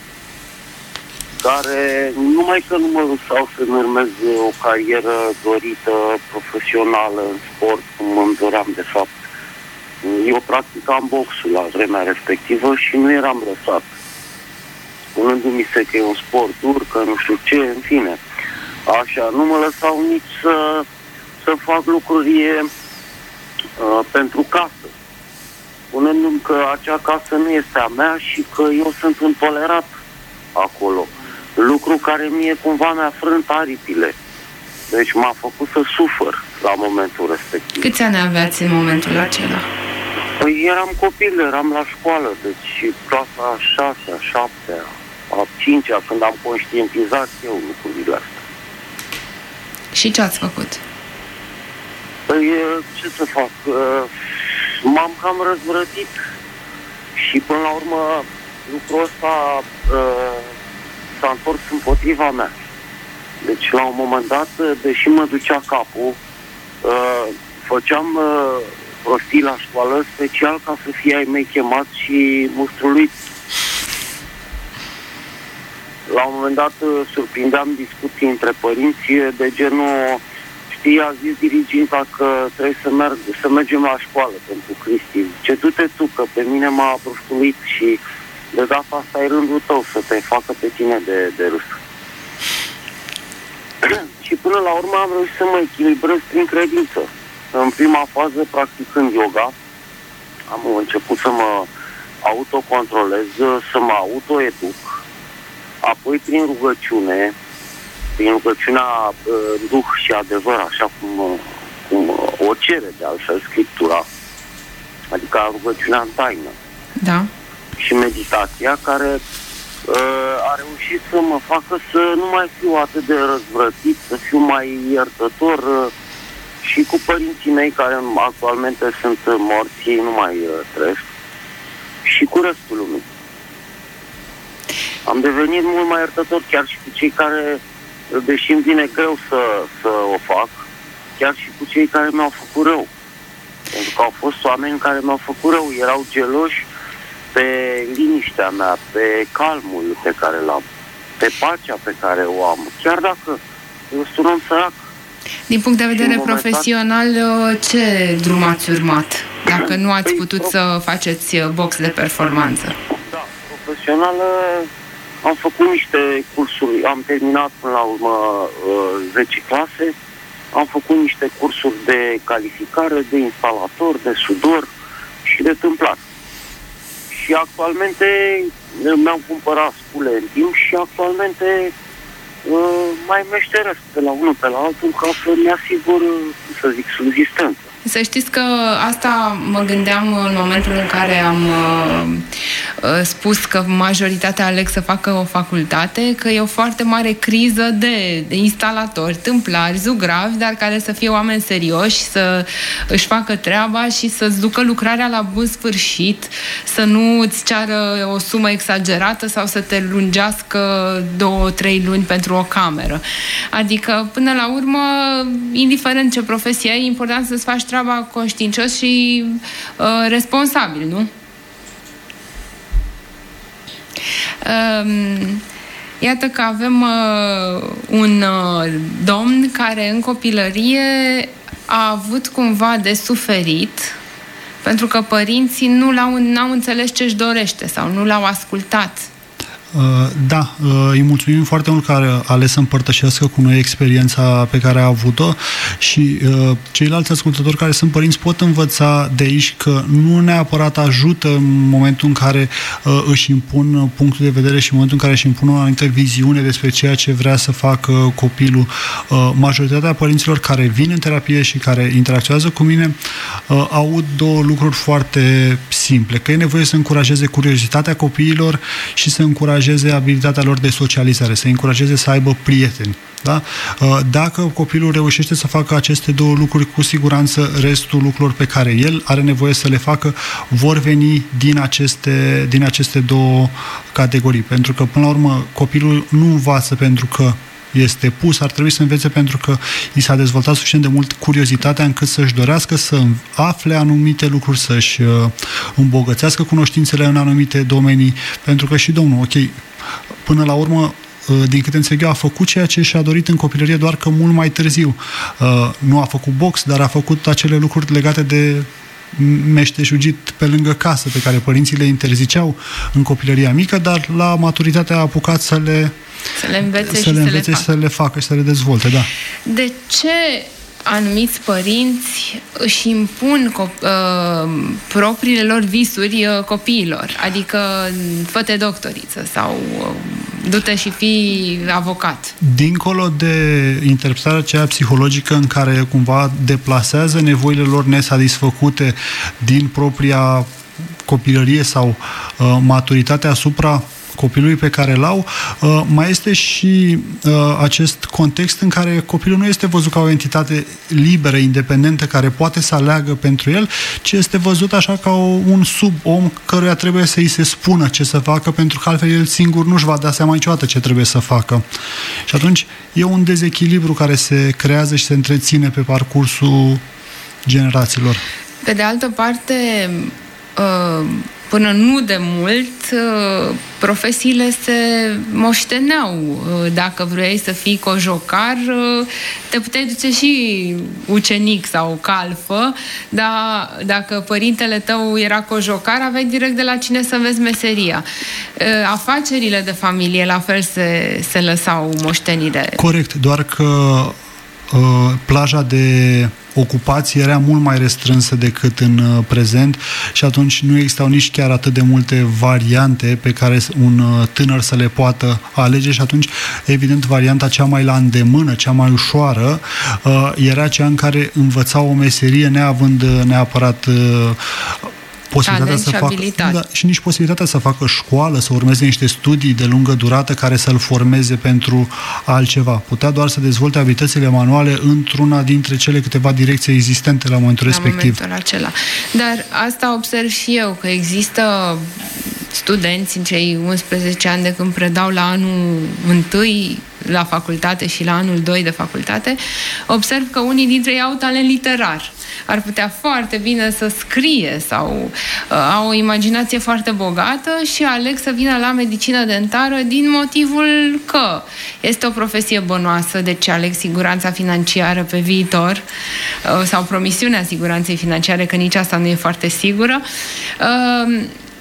care numai că nu mă lăsau să-mi urmeze o carieră dorită, profesională, în sport, cum îmi doream de fapt. Eu practicam boxul la vremea respectivă și nu eram lăsat. Spunându-mi se că e un sport dur, că nu știu ce, în fine. Așa, nu mă lăsau nici să, să fac lucruri uh, pentru casă. Spunându-mi că acea casă nu este a mea și că eu sunt intolerat acolo. Lucru care mie cumva mi-a frânt aripile. Deci m-a făcut să sufăr la momentul respectiv. Câți ani aveați în momentul acela? Păi eram copil, eram la școală, deci clasa a șasea, a șaptea, a cincea, când am conștientizat eu lucrurile astea. Și ce ați făcut? Păi, ce să fac? M-am cam răzvrătit și până la urmă lucrul ăsta uh, s-a întors împotriva mea. Deci la un moment dat, deși mă ducea capul, uh, făceam uh, prostii la școală special ca să fie ai mei chemați și mustruluiți. La un moment dat surprindeam discuții între părinți de genul: știi, a zis diriginta că trebuie să, merg, să mergem la școală pentru Cristi. Ce du-te tu, că pe mine m-a prostuit și de data asta e rândul tău să te facă pe tine de, de râs. Și până la urmă am reușit să mă echilibrez prin credință. În prima fază, practicând yoga, am început să mă autocontrolez, să mă autoeduc, apoi prin rugăciune, prin rugăciunea în duh și adevăr, așa cum, cum o cere de altfel Scriptura, adică rugăciunea în taină. Da. Și meditația, care uh, a reușit să mă facă să nu mai fiu atât de răzvrătit, să fiu mai iertător uh, și cu părinții mei, care actualmente sunt morți, ei nu mai uh, trăiesc, și cu restul lumii. Am devenit mult mai iertător chiar și cu cei care, deși îmi vine greu să, să o fac, chiar și cu cei care mi-au făcut rău. Pentru că au fost oameni care mi-au făcut rău, erau geloși pe liniștea mea, pe calmul pe care l-am, pe pacea pe care o am, chiar dacă eu sunt un om sărac. Din punct de vedere profesional, ce drum ați urmat, dacă nu ați putut să faceți box de performanță? Da, profesional am făcut niște cursuri, am terminat până la urmă zece clase, am făcut niște cursuri de calificare, de instalator, de sudor și de tâmplar. Și actualmente mi-am cumpărat scule în timp și actualmente uh, mai meșteresc pe la unul pe la altul ca să-mi asigur, să zic, subzistență. Să știți că asta mă gândeam în momentul în care am uh, spus că majoritatea aleg să facă o facultate, că e o foarte mare criză de, de instalatori, tâmplari, zugravi, dar care să fie oameni serioși, să își facă treaba și să-ți ducă lucrarea la bun sfârșit, să nu îți ceară o sumă exagerată sau să te lungească două, trei luni pentru o cameră. Adică, până la urmă, indiferent ce profesie ai, e important să-ți faci treaba conștiincios și uh, responsabil, nu? Uh, iată că avem uh, un uh, domn care în copilărie a avut cumva de suferit pentru că părinții nu l-au, n-au înțeles ce-și dorește sau nu l-au ascultat. Da, îi mulțumim foarte mult că a ales să împărtășească cu noi experiența pe care a avut-o și ceilalți ascultători care sunt părinți pot învăța de aici că nu neapărat ajută în momentul în care își impun punctul de vedere și în momentul în care își impun o anumită viziune despre ceea ce vrea să facă copilul. Majoritatea părinților care vin în terapie și care interacționează cu mine aud două lucruri foarte simple, că e nevoie să încurajeze curiozitatea copiilor și să încurajeze abilitatea lor de socializare, să încurajeze să aibă prieteni. Da? Dacă copilul reușește să facă aceste două lucruri, cu siguranță restul lucrurilor pe care el are nevoie să le facă vor veni din aceste, din aceste două categorii. Pentru că, până la urmă, copilul nu învață pentru că este pus, ar trebui să învețe pentru că i s-a dezvoltat suficient de mult curiozitatea încât să-și dorească să afle anumite lucruri, să-și îmbogățească cunoștințele în anumite domenii, pentru că și domnul, ok, până la urmă, din câte înțeleg eu, a făcut ceea ce și-a dorit în copilărie, doar că mult mai târziu. Nu a făcut box, dar a făcut acele lucruri legate de meșteșugit pe lângă casă, pe care părinții le interziceau în copilăria mică, dar la maturitate a apucat să le Să le învețe, să și, le învețe să le și să le facă și să le dezvolte, da. De ce anumiți părinți își impun cop- uh, propriile lor visuri uh, copiilor? Adică fă-te doctoriță sau uh, du-te și fii avocat. Dincolo de interpretarea aceea psihologică în care cumva deplasează nevoile lor nesatisfăcute din propria copilărie sau uh, maturitate asupra copilului pe care l-au, uh, mai este și uh, acest context în care copilul nu este văzut ca o entitate liberă, independentă, care poate să aleagă pentru el, ci este văzut așa ca o, un subom căruia trebuie să îi se spună ce să facă, pentru că altfel el singur nu-și va da seama niciodată ce trebuie să facă. Și atunci e un dezechilibru care se creează și se întreține pe parcursul generațiilor. Pe de altă parte, uh... până nu de mult, profesiile se moșteneau. Dacă vrei să fii cojocar, te puteai duce și ucenic sau calfă, dar dacă părintele tău era cojocar, aveai direct de la cine să înveți meseria. Afacerile de familie, la fel, se, se lăsau moștenire. Corect, doar că uh, plaja de ocupație era mult mai restrânsă decât în uh, prezent și atunci nu existau nici chiar atât de multe variante pe care un uh, tânăr să le poată alege și atunci, evident, varianta cea mai la îndemână, cea mai ușoară, uh, era cea în care învăța o meserie neavând uh, neapărat uh, posibilitatea să facă, da, și nici posibilitatea să facă școală, să urmeze niște studii de lungă durată care să-l formeze pentru altceva. Putea doar să dezvolte abilitățile manuale într-una dintre cele câteva direcții existente la momentul la respectiv. Momentul acela. Dar asta observ și eu, că există studenți în cei unsprezece ani de când predau la anul întâi la facultate și la anul doi de facultate, observ că unii dintre ei au talent literar. Ar putea foarte bine să scrie sau uh, au o imaginație foarte bogată și aleg să vină la medicină dentară din motivul că este o profesie bănoasă, deci aleg siguranța financiară pe viitor uh, sau promisiunea siguranței financiare, că nici asta nu e foarte sigură. Uh,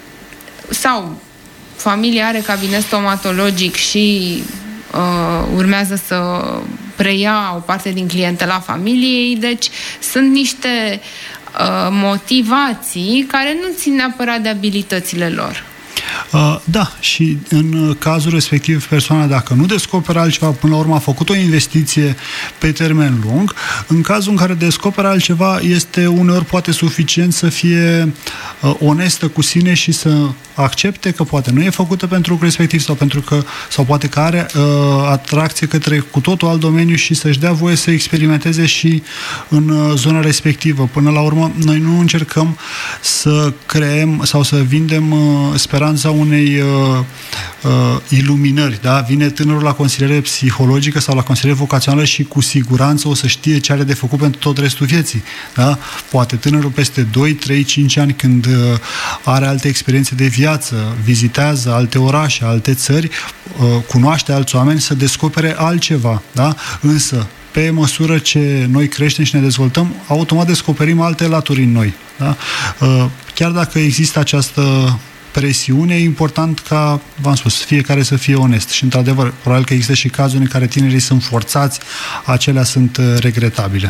sau familia are cabinet stomatologic și uh, urmează să preia o parte din clientela familiei, deci sunt niște uh, motivații care nu țin neapărat de abilitățile lor. Uh, da, și în cazul respectiv persoana, dacă nu descoperă altceva, până la urmă a făcut o investiție pe termen lung. În cazul în care descoperă altceva, este uneori poate suficient să fie uh, onestă cu sine și să accepte că poate nu e făcută pentru lucrul respectiv sau pentru că, sau poate că are uh, atracție către cu totul alt domeniu și să-și dea voie să experimenteze și în uh, zona respectivă. Până la urmă, noi nu încercăm să creăm sau să vindem uh, speranța unei uh, uh, iluminări, da? Vine tânărul la consiliere psihologică sau la consiliere vocațională și cu siguranță o să știe ce are de făcut pentru tot restul vieții, da? Poate tânărul peste doi, trei, cinci ani, când uh, are alte experiențe de viață, vizitează alte orașe, alte țări, uh, cunoaște alți oameni, să descopere altceva, da? Însă, pe măsură ce noi creștem și ne dezvoltăm, automat descoperim alte laturi în noi, da? Uh, chiar dacă există această presiune, e important ca, v-am spus, fiecare să fie onest. Și, într-adevăr, probabil că există și cazuri în care tinerii sunt forțați, acelea sunt regretabile.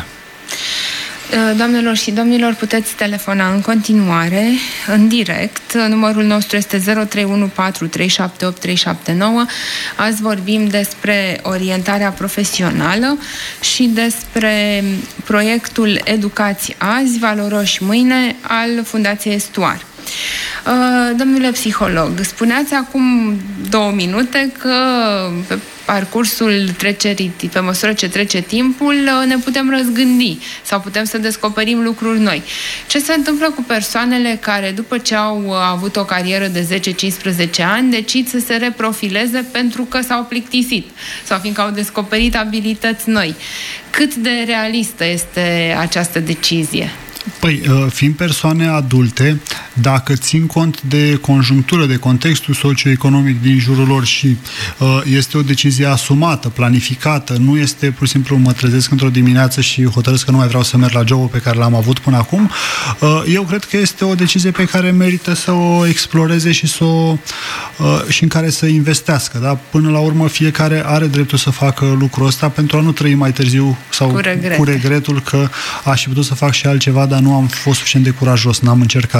Doamnelor și domnilor, puteți telefona în continuare, în direct. Numărul nostru este zero trei unu patru trei șapte opt trei șapte nouă. Azi vorbim despre orientarea profesională și despre proiectul Educați azi, valoroși mâine al Fundației Estuar. Domnule psiholog, spuneați acum două minute că pe parcursul trecerii, pe măsură ce trece timpul, ne putem răzgândi sau putem să descoperim lucruri noi. Ce se întâmplă cu persoanele care, după ce au avut o carieră de zece cincisprezece ani, decid să se reprofileze pentru că s-au plictisit sau fiindcă au descoperit abilități noi? Cât de realistă este această decizie? Păi, fiind persoane adulte, dacă țin cont de conjunctură, de contextul socioeconomic din jurul lor și uh, este o decizie asumată, planificată, nu este pur și simplu mă trezesc într-o dimineață și hotărăsc că nu mai vreau să merg la jobul pe care l-am avut până acum, uh, eu cred că este o decizie pe care merită să o exploreze și, să o, uh, și în care să investească. Da? Până la urmă, fiecare are dreptul să facă lucrul ăsta pentru a nu trăi mai târziu sau cu, cu regretul că aș fi putut să fac și altceva, dar nu am fost suficient de curajos, n-am încercat. Dar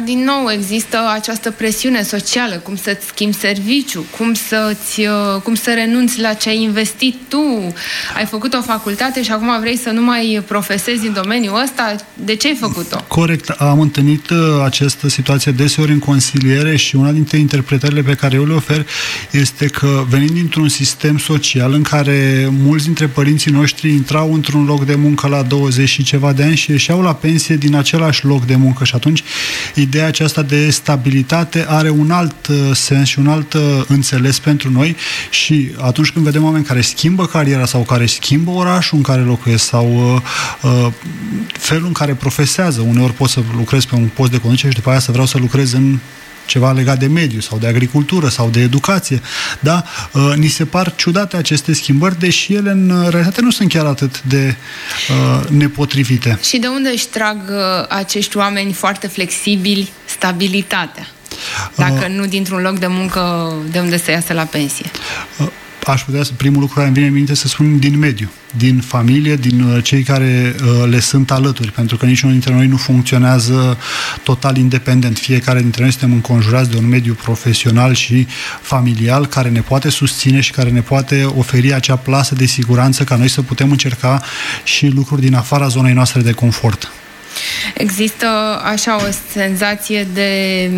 dar din nou există această presiune socială, cum să-ți schimbi serviciu, cum, să-ți, cum să renunți la ce ai investit tu. Ai făcut o facultate și acum vrei să nu mai profesezi în domeniul ăsta. De ce ai făcut-o? Corect. Am întâlnit această situație deseori în consiliere și una dintre interpretările pe care eu le ofer este că venind dintr-un sistem social în care mulți dintre părinții noștri intrau într-un loc de muncă la douăzeci și ceva de ani și ieșeau la pensie din același loc de muncă și atunci ideea aceasta de stabilitate are un alt sens și un alt înțeles pentru noi și atunci când vedem oameni care schimbă cariera sau care schimbă orașul în care locuiesc sau uh, felul în care profesează, uneori pot să lucrez pe un post de conducere și după aia să vreau să lucrez în ceva legat de mediu sau de agricultură sau de educație, da? Uh, ni se par ciudate aceste schimbări, deși ele în realitate nu sunt chiar atât de uh, nepotrivite. Și de unde își trag uh, acești oameni foarte flexibili stabilitatea? Dacă uh, nu dintr-un loc de muncă de unde să iasă la pensie. Uh, Aș putea să, primul lucru care îmi vine în minte să spun din mediu, din familie, din uh, cei care uh, le sunt alături, pentru că niciunul dintre noi nu funcționează total independent. Fiecare dintre noi suntem înconjurați de un mediu profesional și familial care ne poate susține și care ne poate oferi acea plasă de siguranță ca noi să putem încerca și lucruri din afara zonei noastre de confort. Există așa o senzație de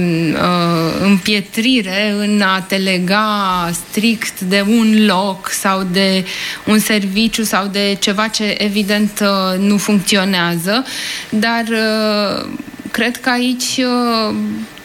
uh, împietrire în a te lega strict de un loc sau de un serviciu sau de ceva ce evident uh, nu funcționează, dar uh, cred că aici uh,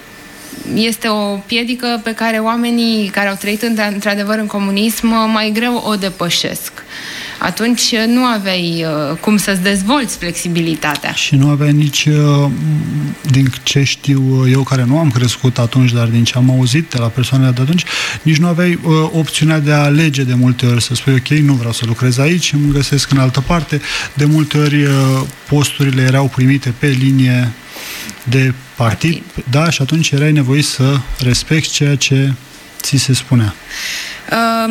este o piedică pe care oamenii care au trăit într-adevăr în comunism mai greu o depășesc. Atunci nu aveai uh, cum să-ți dezvolți flexibilitatea. Și nu aveai nici, uh, din ce știu eu, care nu am crescut atunci, dar din ce am auzit de la persoanele de atunci, nici nu aveai uh, opțiunea de a alege de multe ori, să spui, ok, nu vreau să lucrez aici, îmi găsesc în altă parte. De multe ori uh, posturile erau primite pe linie de partid, partid, da, și atunci erai nevoit să respecti ceea ce ți se spunea. Uh,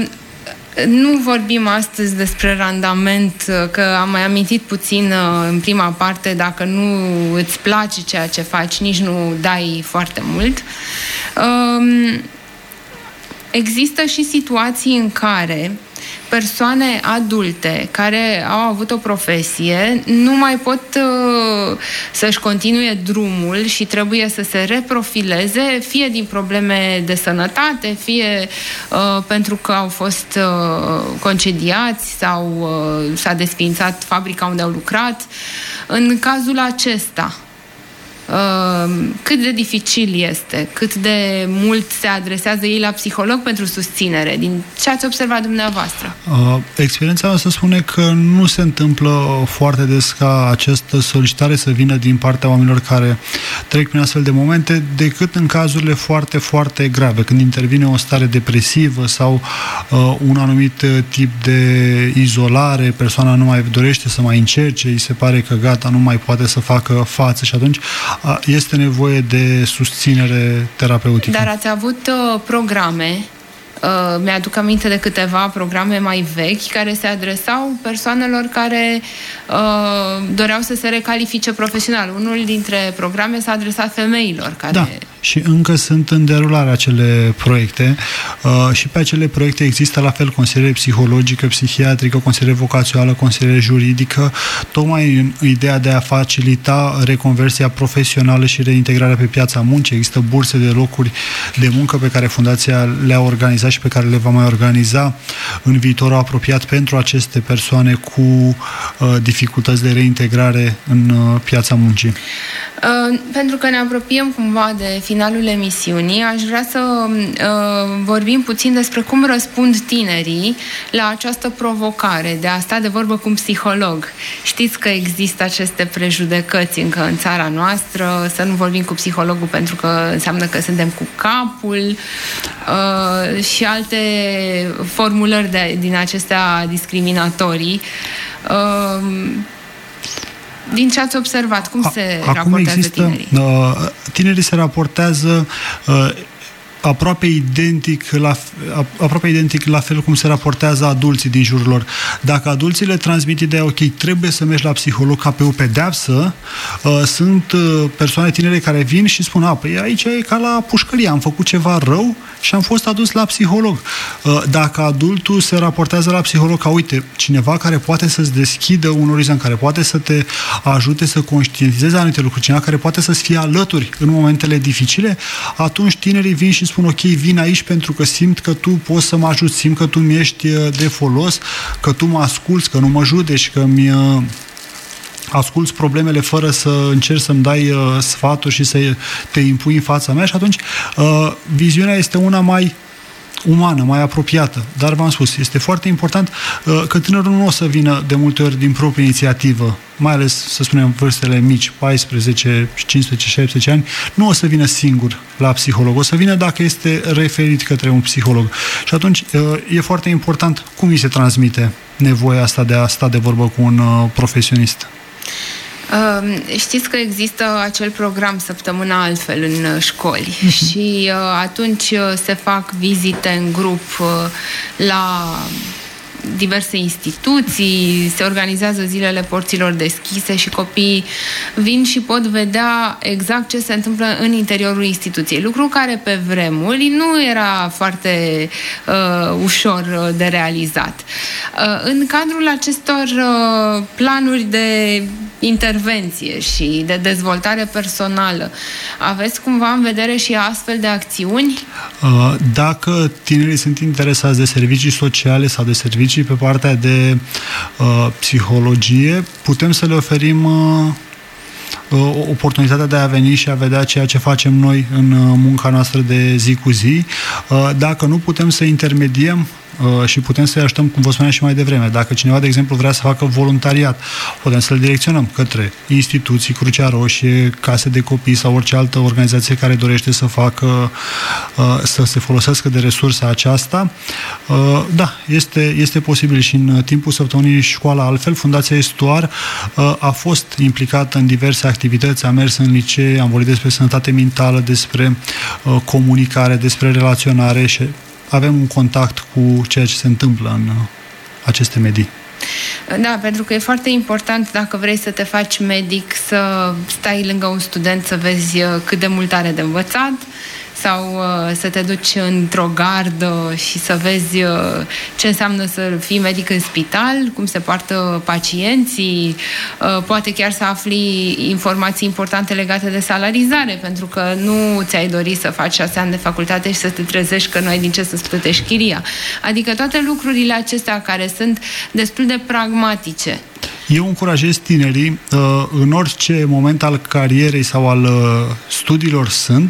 Nu vorbim astăzi despre randament, că am mai amintit puțin în prima parte, dacă nu îți place ceea ce faci, nici nu dai foarte mult. Există și situații în care persoane adulte care au avut o profesie nu mai pot uh, să-și continue drumul și trebuie să se reprofileze, fie din probleme de sănătate, fie uh, pentru că au fost uh, concediați sau uh, s-a desființat fabrica unde au lucrat. În cazul acesta, Uh, cât de dificil este, cât de mult se adresează ei la psiholog pentru susținere, din ce ați observat dumneavoastră? Uh, experiența mea să spune că nu se întâmplă foarte des ca această solicitare să vină din partea oamenilor care trec prin astfel de momente, decât în cazurile foarte, foarte grave, când intervine o stare depresivă sau uh, un anumit tip de izolare, persoana nu mai dorește să mai încerce, îi se pare că gata, nu mai poate să facă față și atunci este nevoie de susținere terapeutică. Dar ați avut uh, programe, uh, mi-aduc aminte de câteva programe mai vechi, care se adresau persoanelor care uh, doreau să se recalifice profesional. Unul dintre programe s-a adresat femeilor care... Da. Și încă sunt în derulare acele proiecte uh, și pe acele proiecte există la fel consiliere psihologică, psihiatrică, consiliere vocațională, consiliere juridică, tocmai în ideea de a facilita reconversia profesională și reintegrarea pe piața muncii. Există burse de locuri de muncă pe care Fundația le-a organizat și pe care le va mai organiza în viitorul apropiat pentru aceste persoane cu uh, dificultăți de reintegrare în uh, piața muncii. Uh, pentru că ne apropiem cumva de finalul emisiunii, aș vrea să uh, vorbim puțin despre cum răspund tinerii la această provocare de a sta de vorbă cu un psiholog. Știți că există aceste prejudecăți încă în țara noastră, să nu vorbim cu psihologul pentru că înseamnă că suntem cu capul uh, și alte formulări de, din acestea discriminatorii. Uh, Din ce ați observat, cum se Acum raportează există, tinerii? Uh, tinerii se raportează uh, aproape identic, la, aproape identic la fel cum se raportează adulții din jurul lor. Dacă adulții le transmit ideea, ok, trebuie să mergi la psiholog ca pe o pedeapsă, uh, sunt uh, persoane tinere care vin și spun, a, păi aici e ca la pușcărie, am făcut ceva rău și am fost adus la psiholog. Uh, dacă adultul se raportează la psiholog ca, uite, cineva care poate să-ți deschidă un orizont, care poate să te ajute să conștientizeze anumite lucruri, cineva care poate să-ți fie alături în momentele dificile, atunci tinerii vin și spun, ok, vin aici pentru că simt că tu poți să mă ajuți, simt că tu mi ești de folos, că tu mă asculți, că nu mă judeci, că mi asculți problemele fără să încerci să-mi dai uh, sfaturi și să te impui în fața mea și atunci uh, viziunea este una mai umană, mai apropiată. Dar v-am spus, este foarte important uh, că tânărul nu o să vină de multe ori din proprie inițiativă, mai ales, să spunem, vârstele mici, paisprezece, cincisprezece, șaisprezece ani, nu o să vină singur la psiholog, o să vină dacă este referit către un psiholog. Și atunci uh, e foarte important cum îi se transmite nevoia asta de a sta de vorbă cu un uh, profesionist. Uh, știți că există acel program Săptămâna Altfel în școli uh-huh. și uh, atunci se fac vizite în grup uh, la diverse instituții, se organizează zilele porților deschise și copiii vin și pot vedea exact ce se întâmplă în interiorul instituției. Lucru care pe vremuri nu era foarte uh, ușor de realizat. Uh, în cadrul acestor uh, planuri de intervenție și de dezvoltare personală, aveți cumva în vedere și astfel de acțiuni? Uh, dacă tinerii sunt interesați de servicii sociale sau de servicii pe partea de uh, psihologie, putem să le oferim uh, oportunitatea de a veni și a vedea ceea ce facem noi în uh, munca noastră de zi cu zi. Uh, dacă nu, putem să intermediem și putem să-i ajutăm, cum vă spuneam și mai devreme. Dacă cineva, de exemplu, vrea să facă voluntariat, putem să-l direcționăm către instituții, Crucea Roșie, case de copii sau orice altă organizație care dorește să facă, să se folosească de resursa aceasta. Da, este, este posibil și în timpul săptămânii Școala Altfel, Fundația Estuar a fost implicată în diverse activități, a mers în licee, am vorbit despre sănătate mentală, despre comunicare, despre relaționare și avem un contact cu ceea ce se întâmplă în aceste medii. Da, pentru că e foarte important, dacă vrei să te faci medic, să stai lângă un student să vezi cât de mult are de învățat, sau uh, să te duci într-o gardă și să vezi uh, ce înseamnă să fii medic în spital, cum se poartă pacienții, uh, poate chiar să afli informații importante legate de salarizare, pentru că nu ți-ai dorit să faci șase ani de facultate și să te trezești că nu ai din ce să-ți plătești chiria. Adică toate lucrurile acestea care sunt destul de pragmatice. Eu încurajez tinerii, în orice moment al carierei sau al studiilor sunt,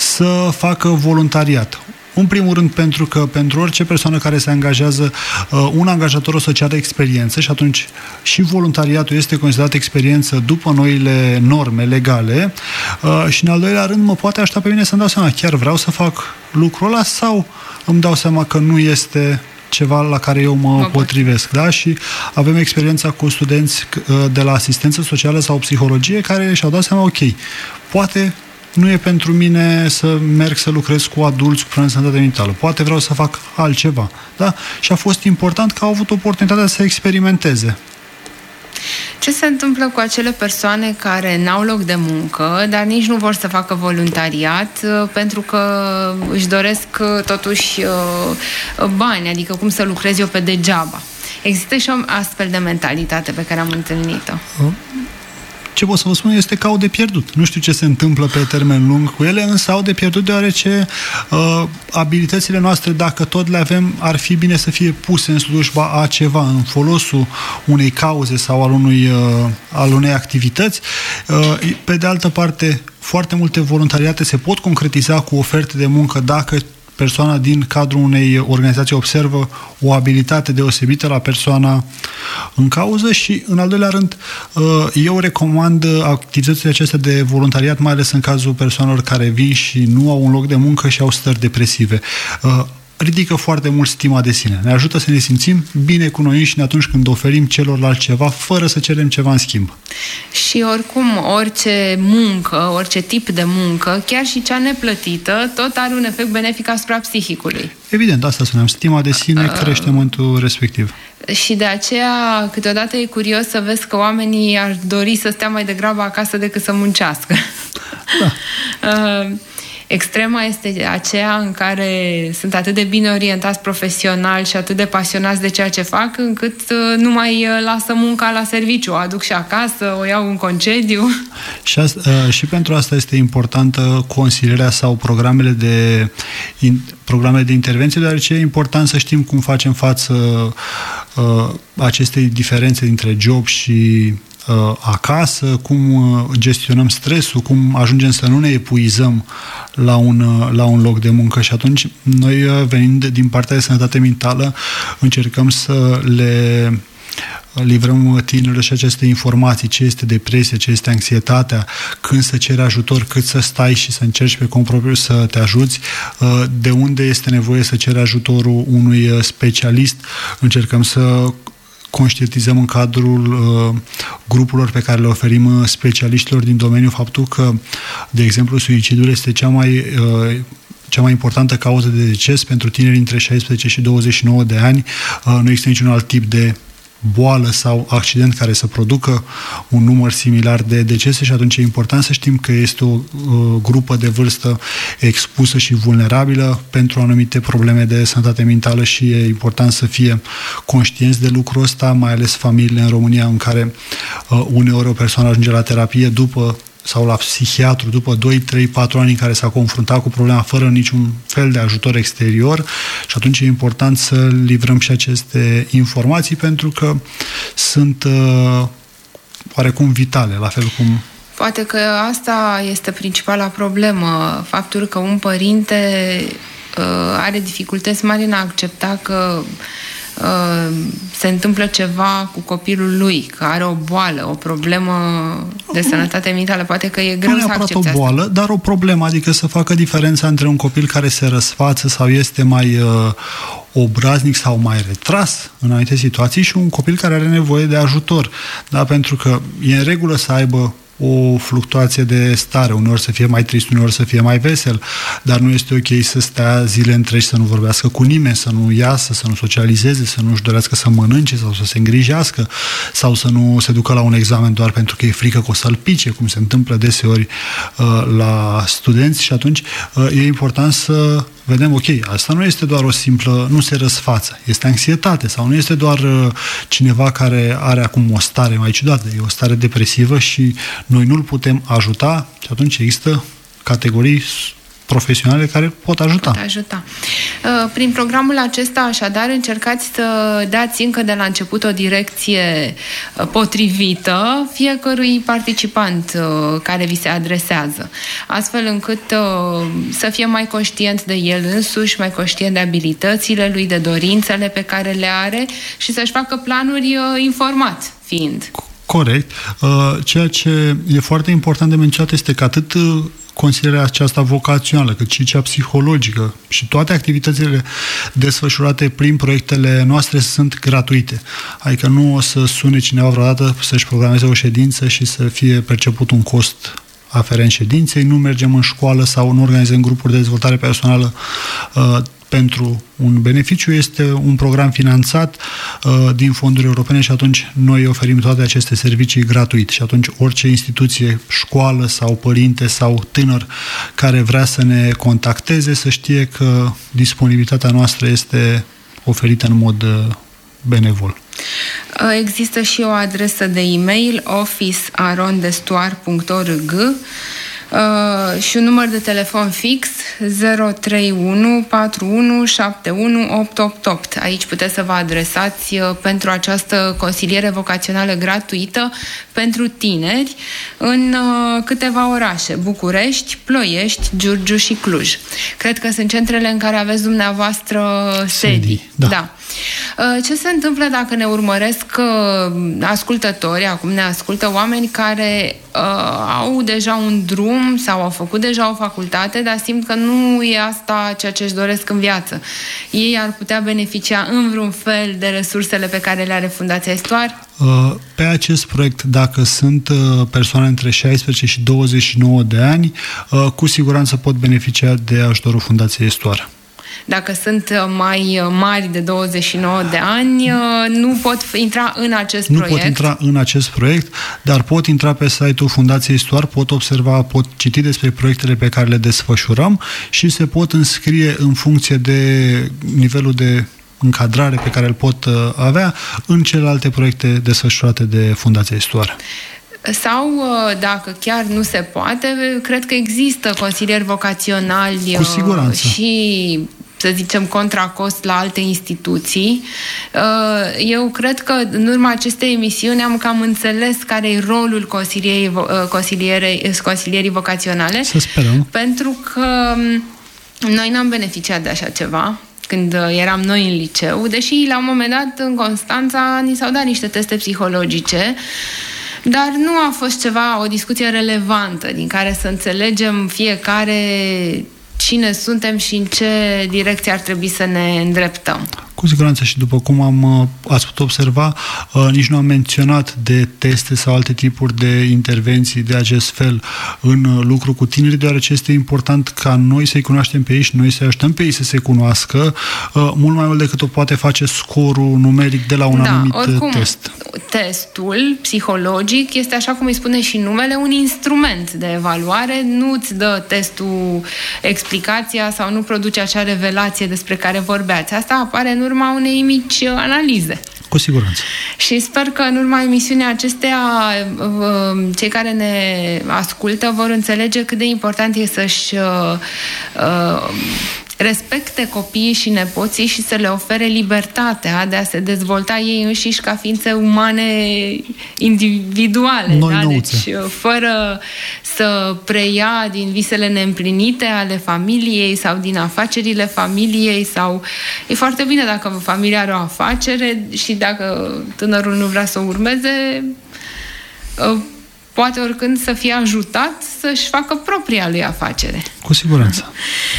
să facă voluntariat. În primul rând pentru că pentru orice persoană care se angajează, un angajator o să ceară experiență și atunci și voluntariatul este considerat experiență după noile norme legale și în al doilea rând mă poate ajuta pe mine să-mi dau seama, chiar vreau să fac lucrul ăla sau îmi dau seama că nu este ceva la care eu mă, mă potrivesc. Da? Și avem experiența cu studenți de la asistență socială sau psihologie care și-au dat seama, ok, poate nu e pentru mine să merg să lucrez cu adulți cu probleme de sănătate mentală. Poate vreau să fac altceva. Da? Și a fost important că au avut oportunitatea să experimenteze. Ce se întâmplă cu acele persoane care n-au loc de muncă, dar nici nu vor să facă voluntariat pentru că își doresc totuși bani, adică cum să lucrez eu pe degeaba? Există și o astfel de mentalitate pe care am întâlnit-o. Ce pot să vă spun este că au de pierdut. Nu știu ce se întâmplă pe termen lung cu ele, însă au de pierdut deoarece uh, abilitățile noastre, dacă tot le avem, ar fi bine să fie puse în slujba a ceva, în folosul unei cauze sau al, unui, uh, al unei activități. Uh, pe de altă parte, foarte multe voluntariate se pot concretiza cu oferte de muncă dacă persoana din cadrul unei organizații observă o abilitate deosebită la persoana în cauză și, în al doilea rând, eu recomand activitățile acestea de voluntariat, mai ales în cazul persoanelor care vin și nu au un loc de muncă și au stări depresive. ridică foarte mult stima de sine. Ne ajută să ne simțim bine cu noi înșine atunci când oferim celorlalți ceva, fără să cerem ceva în schimb. Și oricum, orice muncă, orice tip de muncă, chiar și cea neplătită, tot are un efect benefic asupra psihicului. Evident, asta spuneam, stima de sine crește în momentul respectiv. Și de aceea, câteodată e curios să vezi că oamenii ar dori să stea mai degrabă acasă decât să muncească. Da. Extrema este aceea în care sunt atât de bine orientați profesional și atât de pasionați de ceea ce fac, încât nu mai lasă munca la serviciu, o aduc și acasă, o iau în concediu. Și, asta, și pentru asta este importantă consilierea sau programele de, in, programele de intervenție, deoarece e important să știm cum facem față uh, acestei diferențe dintre job și acasă, cum gestionăm stresul, cum ajungem să nu ne epuizăm la un, la un loc de muncă. Și atunci noi, venind din partea de sănătate mentală, încercăm să le livrăm tinerilor și aceste informații, ce este depresie, ce este anxietatea, când să ceri ajutor, cât să stai și să încerci pe cont propriu să te ajuți, de unde este nevoie să ceri ajutorul unui specialist. Încercăm să conștientizăm în cadrul uh, grupurilor pe care le oferim uh, specialiștilor din domeniu faptul că, de exemplu, suicidul este cea mai, uh, cea mai importantă cauză de deces pentru tineri între șaisprezece și douăzeci și nouă de ani. Uh, nu există niciun alt tip de boală sau accident care să producă un număr similar de decese și atunci e important să știm că este o uh, grupă de vârstă expusă și vulnerabilă pentru anumite probleme de sănătate mentală și e important să fie conștienți de lucrul ăsta, mai ales familiile în România în care uh, uneori o persoană ajunge la terapie după sau la psihiatru după doi, trei, patru ani în care s-a confruntat cu problema fără niciun fel de ajutor exterior și atunci e important să livrăm și aceste informații pentru că sunt uh, oarecum vitale, la fel cum... Poate că asta este principala problemă, faptul că un părinte uh, are dificultăți mari în a accepta că Uh, se întâmplă ceva cu copilul lui, că are o boală, o problemă de sănătate mentală, poate că e greu nu să accepte asta. o boală, dar o problemă, adică să facă diferența între un copil care se răsfață sau este mai uh, obraznic sau mai retras în anumite situații și un copil care are nevoie de ajutor. Da? Pentru că e în regulă să aibă o fluctuație de stare, uneori să fie mai trist, uneori să fie mai vesel, dar nu este ok să stea zile întregi să nu vorbească cu nimeni, să nu iasă, să nu socializeze, să nu-și dorească să mănânce sau să se îngrijească sau să nu se ducă la un examen doar pentru că e frică că o să-l pice, cum se întâmplă deseori uh, la studenți și atunci uh, e important să vedem, ok, asta nu este doar o simplă, nu se răsfață, este anxietate sau nu este doar uh, cineva care are acum o stare mai ciudată, e o stare depresivă și noi nu-l putem ajuta și atunci există categorii profesionale care pot ajuta. Pot ajuta. Prin programul acesta, așadar, încercați să dați încă de la început o direcție potrivită fiecărui participant care vi se adresează, astfel încât să fie mai conștient de el însuși, mai conștient de abilitățile lui, de dorințele pe care le are și să-și facă planuri informat fiind. Corect. Ceea ce e foarte important de menționat este că atât consilierea aceasta vocațională, cât și cea psihologică și toate activitățile desfășurate prin proiectele noastre sunt gratuite. Adică nu o să sune cineva vreodată să-și programeze o ședință și să fie perceput un cost aferent ședinței, nu mergem în școală sau nu organizăm grupuri de dezvoltare personală uh, pentru un beneficiu, este un program finanțat uh, din fonduri europene și atunci noi oferim toate aceste servicii gratuit și atunci orice instituție, școală sau părinte sau tânăr care vrea să ne contacteze să știe că disponibilitatea noastră este oferită în mod uh, benevol. Există și o adresă de e-mail office arond destoar punct org uh, și un număr de telefon fix zero trei unu patru unu șapte unu opt opt opt. Aici puteți să vă adresați uh, pentru această consiliere vocațională gratuită pentru tineri în uh, câteva orașe: București, Ploiești, Giurgiu și Cluj. Cred că sunt centrele în care aveți dumneavoastră sedii. Da. da. Ce se întâmplă dacă ne urmăresc ascultători, acum ne ascultă oameni care uh, au deja un drum sau au făcut deja o facultate, dar simt că nu e asta ceea ce își doresc în viață. Ei ar putea beneficia în vreun fel de resursele pe care le are Fundația Estuar? Pe acest proiect, dacă sunt persoane între șaisprezece și douăzeci și nouă de ani, cu siguranță pot beneficia de ajutorul Fundației Estuar. Dacă sunt mai mari de douăzeci și nouă de ani, nu pot intra în acest nu proiect. Nu pot intra în acest proiect, dar pot intra pe site-ul Fundației Estuar, pot observa, pot citi despre proiectele pe care le desfășurăm și se pot înscrie în funcție de nivelul de încadrare pe care îl pot avea în celelalte proiecte desfășurate de Fundația Estuar. Sau, dacă chiar nu se poate, cred că există consilieri vocaționali Cu siguranță. și, să zicem, contracost la alte instituții. Eu cred că în urma acestei emisiuni am cam înțeles care e rolul consilierii, consilierii vocaționale. Să sperăm. Pentru că noi n-am beneficiat de așa ceva când eram noi în liceu, deși la un moment dat în Constanța ni s-au dat niște teste psihologice, dar nu a fost ceva, o discuție relevantă din care să înțelegem fiecare cine suntem și în ce direcție ar trebui să ne îndreptăm. Cu siguranță și după cum am, ați putut observa, nici nu am menționat de teste sau alte tipuri de intervenții de acest fel în lucru cu tinerii, deoarece este important ca noi să-i cunoaștem pe ei și noi să-i ajutăm pe ei să se cunoască, mult mai mult decât o poate face scorul numeric de la un da, anumit oricum, test. Testul psihologic este, așa cum îi spune și numele, un instrument de evaluare, nu-ți dă testul explicația sau nu produce acea revelație despre care vorbeați. Asta apare în urma unei mici analize. Cu siguranță. Și sper că în urma emisiunii acesteia cei care ne ascultă vor înțelege cât de important e să-și respecte copiii și nepoții și să le ofere libertatea de a se dezvolta ei înșiși ca ființe umane individuale. Noi da? nouțe. Deci fără să preia din visele neîmplinite ale familiei sau din afacerile familiei sau... E foarte bine dacă familia are o afacere și dacă tânărul nu vrea să o urmeze, poate oricând să fie ajutat să-și facă propria lui afacere. Cu siguranță.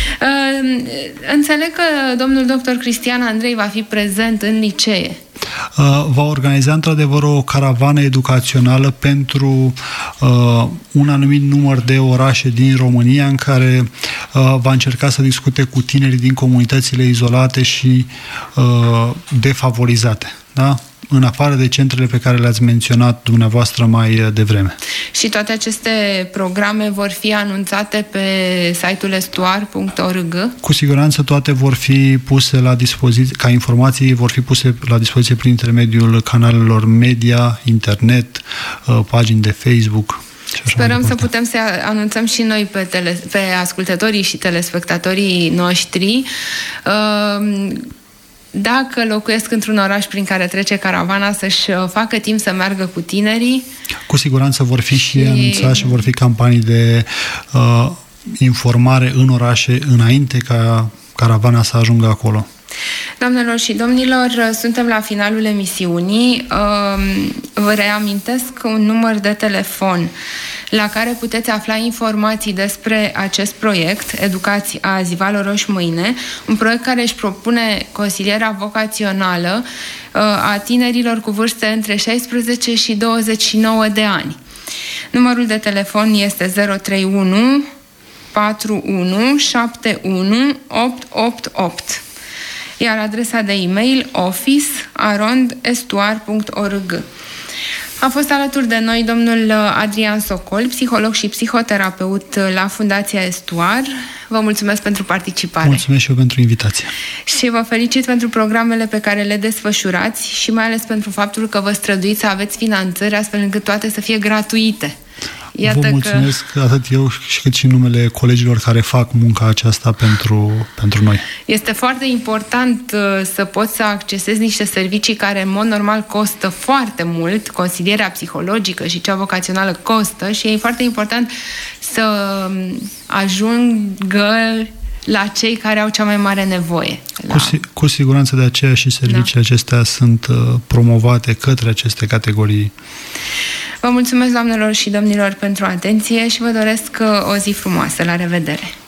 Înțeleg că domnul doctor Cristian Andrei va fi prezent în licee. Va organiza într-adevăr o caravană educațională pentru uh, un anumit număr de orașe din România în care uh, va încerca să discute cu tinerii din comunitățile izolate și uh, defavorizate. Da? În afară de centrele pe care le-ați menționat dumneavoastră mai devreme. Și toate aceste programe vor fi anunțate pe site-ul estuar punct org? Cu siguranță toate vor fi puse la dispoziție, ca informații vor fi puse la dispoziție prin intermediul canalelor media, internet, pagini de Facebook. Sperăm să putem să anunțăm și noi pe, tele, pe ascultătorii și telespectatorii noștri. Uh, Dacă locuiesc într-un oraș prin care trece caravana, să-și facă timp să meargă cu tinerii. Cu siguranță vor fi și, și... anunțați și vor fi campanii de uh, informare în orașe înainte ca caravana să ajungă acolo. Doamnelor și domnilor, suntem la finalul emisiunii. Vă reamintesc un număr de telefon la care puteți afla informații despre acest proiect, Educați azi, valoroși mâine, un proiect care își propune consilierea vocațională a tinerilor cu vârste între șaisprezece și douăzeci și nouă de ani. Numărul de telefon este zero trei unu patru unu șapte unu opt opt opt. Iar adresa de e-mail office arond estuar punct org. A fost alături de noi domnul Adrian Socol, psiholog și psihoterapeut la Fundația Estuar. Vă mulțumesc pentru participare. Mulțumesc și eu pentru invitație. Și vă felicit pentru programele pe care le desfășurați și mai ales pentru faptul că vă străduiți să aveți finanțări astfel încât toate să fie gratuite. Iată Vă mulțumesc că atât eu și cât și în numele colegilor care fac munca aceasta pentru, pentru noi. Este foarte important uh, să poți să accesezi niște servicii care în mod normal costă foarte mult, consilierea psihologică și cea vocațională costă și e foarte important să ajungă la cei care au cea mai mare nevoie. La... Cu, si- cu siguranță de aceea și serviciile da. acestea sunt uh, promovate către aceste categorii. Vă mulțumesc, doamnelor și domnilor, pentru atenție și vă doresc uh, o zi frumoasă. La revedere!